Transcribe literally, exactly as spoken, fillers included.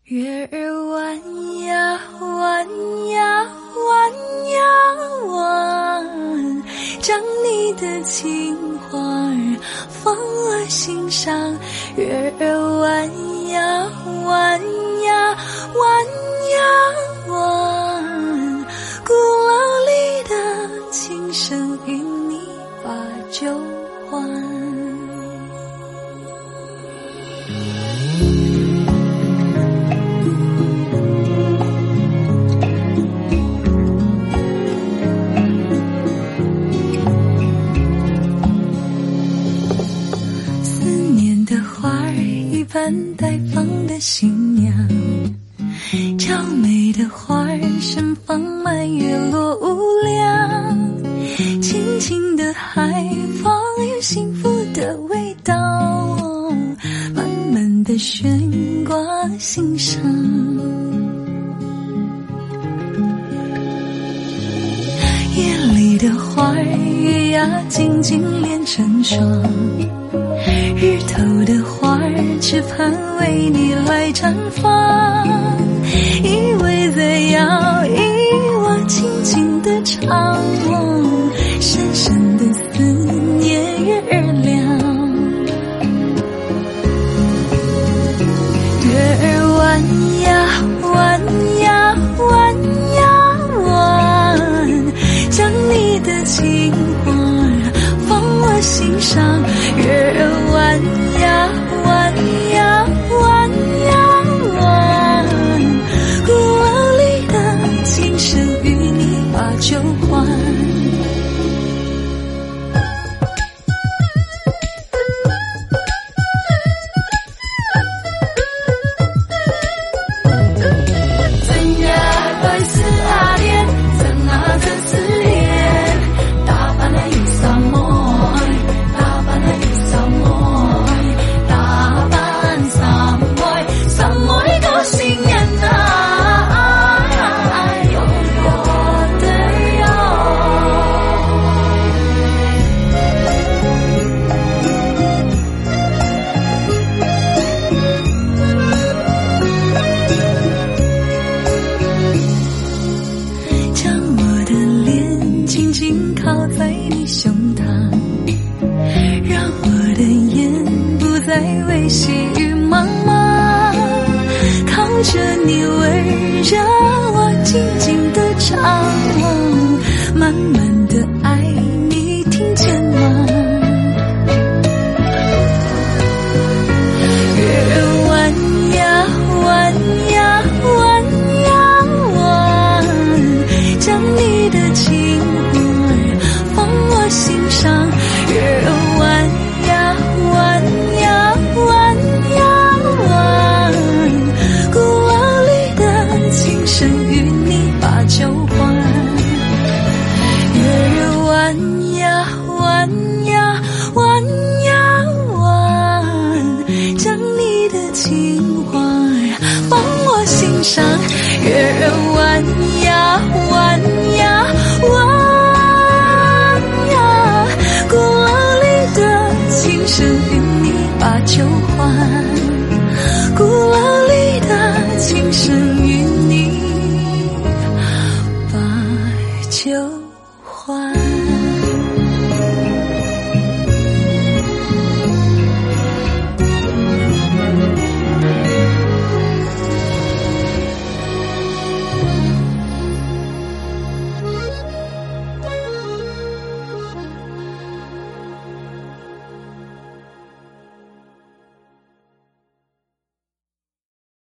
月儿弯呀弯呀弯呀弯，将你的情话儿放我心上。月儿弯呀弯呀弯呀弯，古老里的琴声与你把酒还。般待放的新娘，娇美的花儿盛放满月落无量，轻轻的海风有幸福的味道，慢慢的悬挂心上。夜里的花儿月牙紧紧连成双，日头的花儿只盼为你来绽放，依偎在摇椅我轻轻地唱，深深的思念月儿亮。月儿弯呀弯呀弯呀弯，将你的情话放我心上。月儿弯呀弯呀弯呀弯，古老里的琴声与你把酒还。怎呀白丝阿莲，怎啊怎思念，打扮了一嗓门，打扮了一嗓门，打扮嗓门，嗓门过新年啊，哟哟的哟。将我的脸紧紧靠在你胸膛，让我的眼不再为细雨茫茫，靠着你温热我静静地唱，慢慢地爱你听见吗？月儿弯呀弯呀弯呀弯，将你的情话放我心上。月儿弯呀弯呀弯呀弯，古老里的琴声与你把酒还。月儿弯呀弯呀弯呀弯，将你的情话放我心上。月儿弯呀弯呀弯呀，古老里的琴声与你把酒还，古老里的琴声